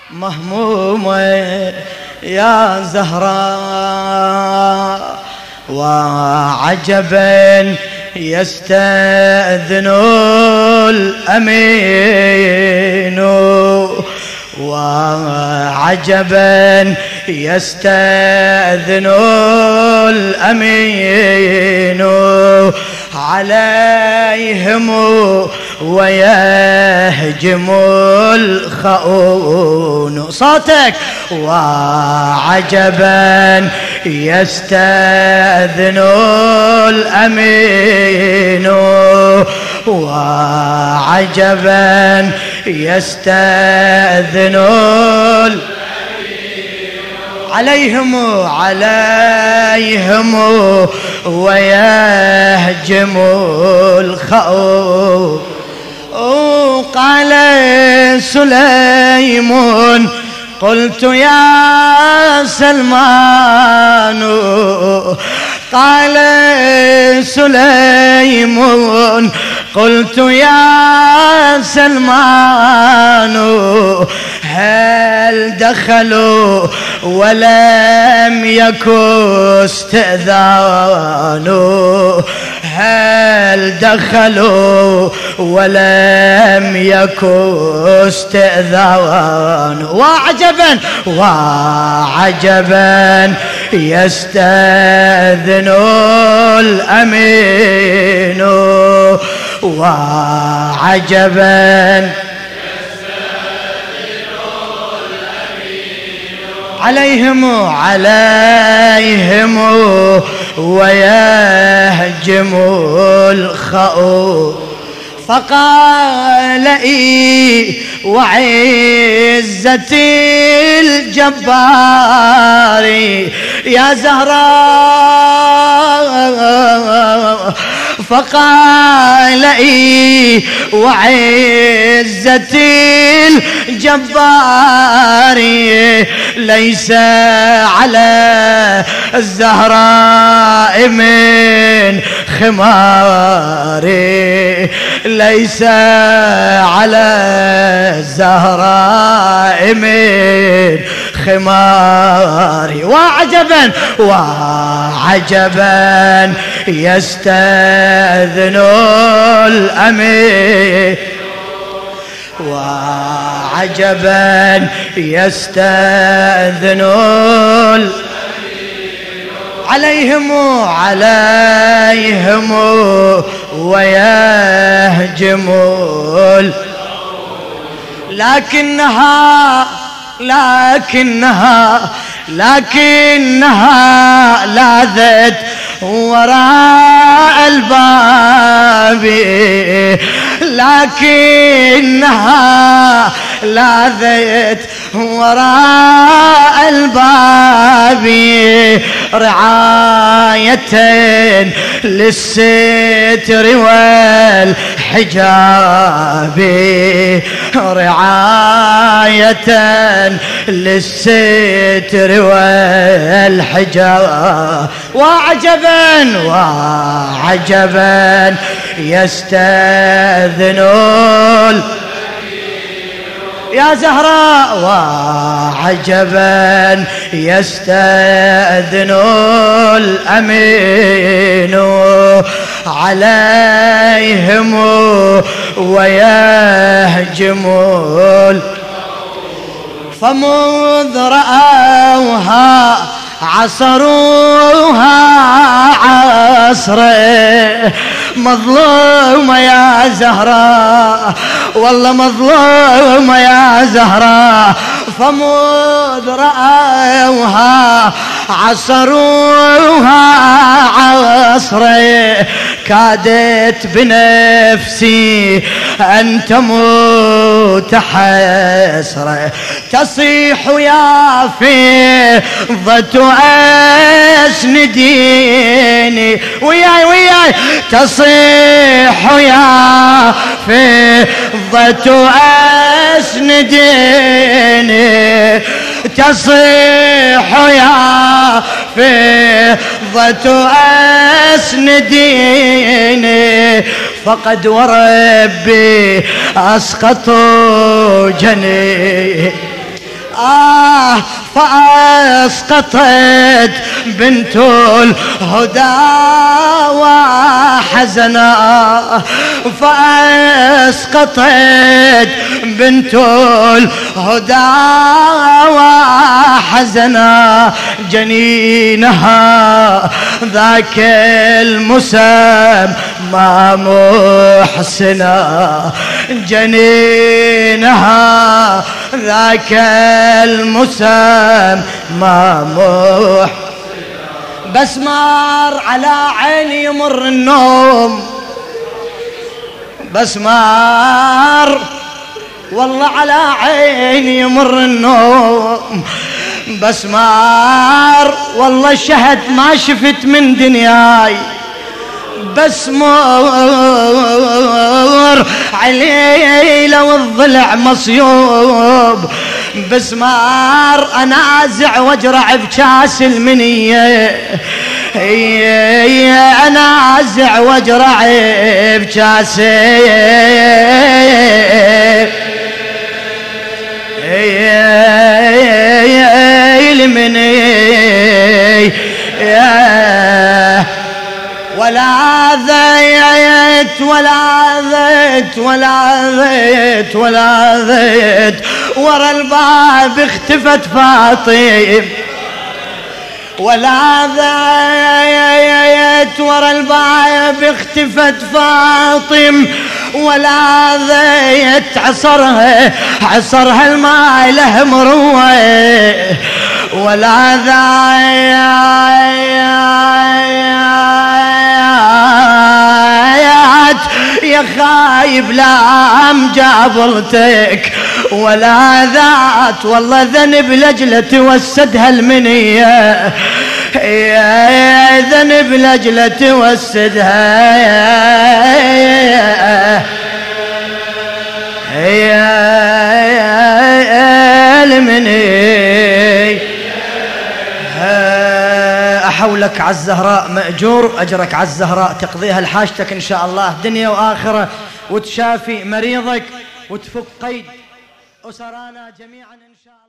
مهمومة يا زهراء، وعجبا يستأذن الأمين، وعجبا يستأذن الأمين عليهم ويهجم الخؤون. صوتك. وعجبا يستأذن الأمين، وعجبا يستأذن عليهم ويهجم الخؤون. قال سليمان قلت يا سلمان، قال سليمان قلت يا سلمان، هل دخلوا ولم يكن استئذان، هل دخلوا ولم يكن استئذان. وعجبا يستأذن الأمين، وعجبا عليهم ويهجم الخؤون. فقال وعزة الجبار يا زهراء، فقال وعزة الجبار ليس على الزهراء من خماري، ليس على الزهراء من خماري. وعجبا يستأذن الأمين، وعجبا يستأذن عليهم ويهجم لكنها لاذت وراء الباب، لكنها لاذت وراء الباب رعاية للستر والحجاب، رعاية للستر والحجاب. وعجبا يستأذن يا زهراء، وعجبا يستأذن الأمين عليهم ويهجم. فمذ رأوها عصروها عصره، مظلومة يا زهراء، والله مظلومة يا زهراء. فمذ رأوها عصروها عصره، كادت بنفسي أن تموت حسرة. تصيح يا فضة أسنديني، وياي تصيح يا فضة أسنديني، تصيح يا فضة أسنديني، فقد وربي أسقطوا جني. فأسقطت بنت الهدى وحزنا، فأسقطت بنت الهدى وحزنا جنينها ذاك المسمى محسنا، جنينها ذاك المسمى محسنا. بس مار على عيني يمر النوم، بس مار والله على عيني يمر النوم، بس مار والله الشهد ما شفت من دنياي، بس مر علي لو الضلع مصيوب، بس مار انازع واجرع بكاس المنيه، انازع واجرع بكاس المنيه، ولا ذيت ولا ذيت ولا ذيت ولا ذيت ورا الباب اختفت فاطم، ولا ذيت ورا الباب اختفت فاطم، ولا ذيت عصرها الماء له مروه، ولا ذيت يا خايب لام جابرتك، ولا ذات والله ذنب لجلة توسدها المنية، يا ذنب لجلة توسدها يا المنية. أحولك على الزهراء مأجور، أجرك على الزهراء تقضيها لحاجتك إن شاء الله دنيا وآخرة، وتشافي مريضك وتفك قيد أسرانا جميعا إن شاء الله.